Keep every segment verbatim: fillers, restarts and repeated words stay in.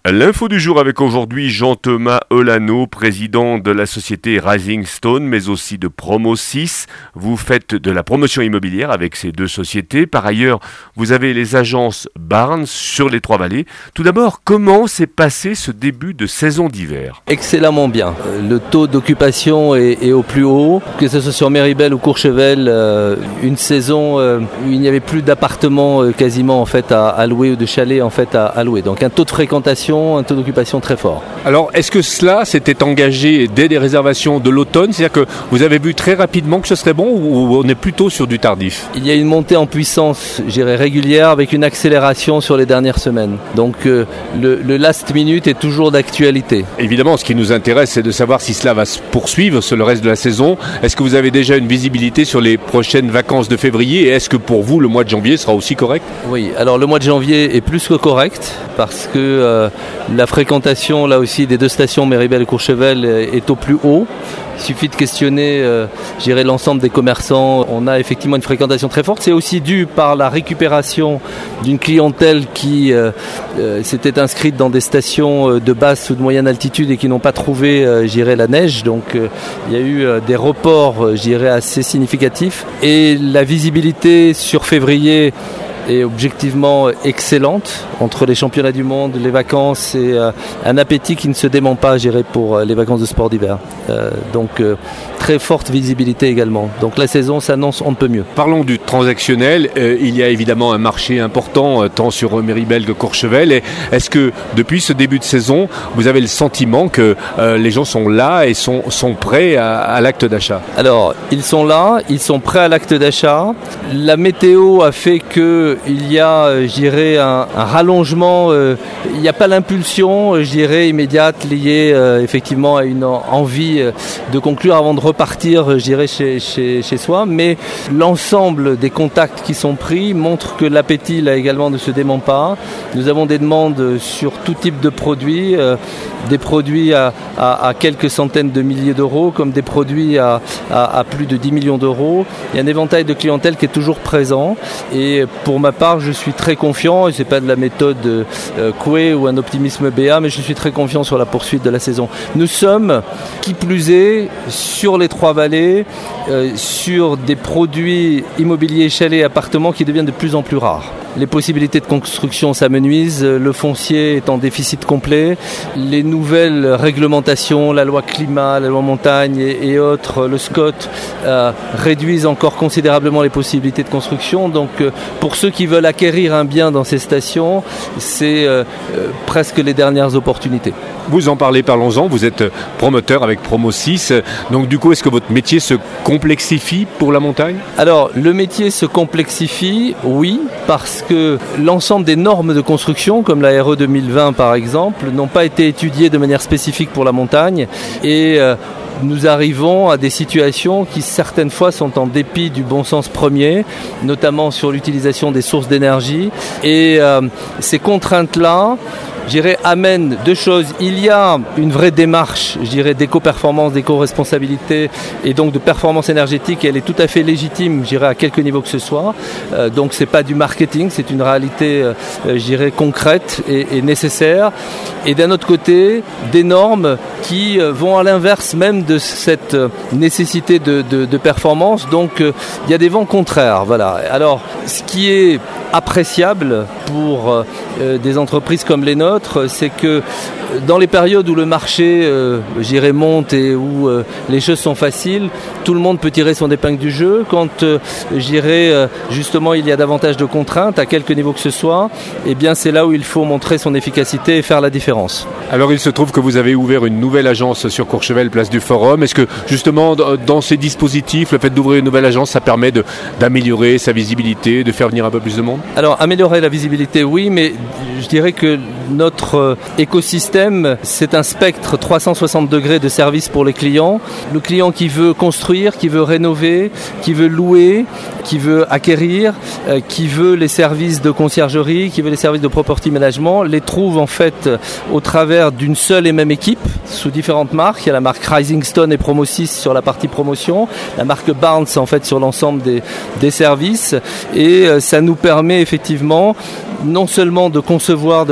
L'info du jour avec aujourd'hui Jean-Thomas Olano, président de la société Rising Stone, mais aussi de Promo six. Vous faites de la promotion immobilière avec ces deux sociétés. Par ailleurs, vous avez les agences Barnes sur les Trois-Vallées. Tout d'abord, comment s'est passé ce début de saison d'hiver ? Excellemment bien. Le taux d'occupation est, est au plus haut, que ce soit sur Méribel ou Courchevel, euh, une saison euh, où il n'y avait plus d'appartements euh, quasiment en fait à, à louer ou de chalets en fait à, à louer. Donc un taux de fréquentation, un taux d'occupation très fort. Alors, est-ce que cela s'était engagé dès les réservations de l'automne ? C'est-à-dire que vous avez vu très rapidement que ce serait bon ou on est plutôt sur du tardif ? Il y a une montée en puissance, je dirais, régulière avec une accélération sur les dernières semaines. Donc, euh, le, le last minute est toujours d'actualité. Évidemment, ce qui nous intéresse, c'est de savoir si cela va se poursuivre sur le reste de la saison. Est-ce que vous avez déjà une visibilité sur les prochaines vacances de février et est-ce que pour vous, le mois de janvier sera aussi correct ? Oui, alors le mois de janvier est plus que correct parce que euh, la fréquentation, là aussi, des deux stations Méribel et Courchevel est au plus haut. Il suffit de questionner, euh, je dirais, l'ensemble des commerçants. On a effectivement une fréquentation très forte. C'est aussi dû par la récupération d'une clientèle qui euh, euh, s'était inscrite dans des stations de basse ou de moyenne altitude et qui n'ont pas trouvé, euh, je dirais, la neige. Donc, euh, il y a eu euh, des reports, euh, je dirais, assez significatifs. Et la visibilité sur février est objectivement excellente entre les championnats du monde, les vacances et euh, un appétit qui ne se dément pas, je dirais, pour euh, les vacances de sport d'hiver. Euh, donc euh, très forte visibilité également. Donc la saison s'annonce on ne peut mieux. Parlons du transactionnel. Euh, il y a évidemment un marché important euh, tant sur Méribel que Courchevel. Et est-ce que depuis ce début de saison, vous avez le sentiment que euh, les gens sont là et sont, sont prêts à, à l'acte d'achat ? Alors ils sont là, ils sont prêts à l'acte d'achat. La météo a fait que il y a, je dirais, un, un rallongement, euh, il n'y a pas l'impulsion, je dirais, immédiate liée euh, effectivement à une envie euh, de conclure avant de repartir, je dirais, chez, chez, chez soi, mais l'ensemble des contacts qui sont pris montre que l'appétit là également ne se dément pas. Nous avons des demandes sur tout type de produits, euh, des produits à, à, à quelques centaines de milliers d'euros, comme des produits à, à, à plus de dix millions d'euros. Il y a un éventail de clientèle qui est toujours présent et pour ma part, je suis très confiant, et ce n'est pas de la méthode euh, Coué ou un optimisme B A, mais je suis très confiant sur la poursuite de la saison. Nous sommes, qui plus est, sur les Trois-Vallées, euh, sur des produits immobiliers, chalets et appartements qui deviennent de plus en plus rares. Les possibilités de construction s'amenuisent, le foncier est en déficit complet, les nouvelles réglementations, la loi climat, la loi montagne et, et autres, le SCOT, euh, réduisent encore considérablement les possibilités de construction. Donc euh, pour ceux qui veulent acquérir un bien dans ces stations, c'est euh, euh, presque les dernières opportunités. Vous en parlez, parlons-en, vous êtes promoteur avec Promo six, donc du coup est-ce que votre métier se complexifie pour la montagne ? Alors le métier se complexifie, oui, parce que l'ensemble des normes de construction, comme la R E deux mille vingt par exemple, n'ont pas été étudiées de manière spécifique pour la montagne et euh, nous arrivons à des situations qui certaines fois sont en dépit du bon sens premier, notamment sur l'utilisation des sources d'énergie et euh, ces contraintes-là, je dirais, amène deux choses. Il y a une vraie démarche, je dirais, d'éco-performance, d'éco-responsabilité et donc de performance énergétique. Et elle est tout à fait légitime, je dirais, à quelque niveau que ce soit. Euh, donc c'est pas du marketing, c'est une réalité, euh, je dirais, concrète et, et nécessaire. Et d'un autre côté, des normes qui euh, vont à l'inverse même de cette euh, nécessité de, de, de performance. Donc euh, il y a des vents contraires. Voilà. Alors, ce qui est appréciable pour euh, des entreprises comme les nôtres, c'est que dans les périodes où le marché, euh, j'irais, monte et où euh, les choses sont faciles, tout le monde peut tirer son épingle du jeu. Quand, euh, j'irais, euh, justement, il y a davantage de contraintes, à quelque niveau que ce soit, eh bien, c'est là où il faut montrer son efficacité et faire la différence. Alors, il se trouve que vous avez ouvert une nouvelle agence sur Courchevel, place du Forum. Est-ce que, justement, dans ces dispositifs, le fait d'ouvrir une nouvelle agence, ça permet de, d'améliorer sa visibilité, de faire venir un peu plus de monde ? Alors, améliorer la visibilité, oui, mais je dirais que notre écosystème, c'est un spectre trois cent soixante degrés de services pour les clients. Le client qui veut construire, qui veut rénover, qui veut louer, qui veut acquérir, euh, qui veut les services de conciergerie, qui veut les services de property management, les trouve en fait au travers d'une seule et même équipe, sous différentes marques. Il y a la marque Rising Stone et Promo six sur la partie promotion, la marque Barnes en fait sur l'ensemble des, des services, et euh, ça nous permet effectivement non seulement de concevoir, de réaliser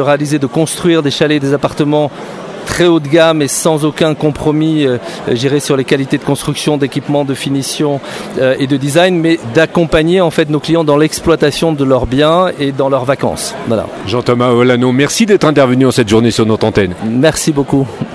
de construire des chalets et des appartements très haut de gamme et sans aucun compromis, euh, j'irai sur les qualités de construction, d'équipement, de finition euh, et de design, mais d'accompagner en fait nos clients dans l'exploitation de leurs biens et dans leurs vacances. Voilà. Jean-Thomas Olano, merci d'être intervenu en cette journée sur notre antenne. Merci beaucoup.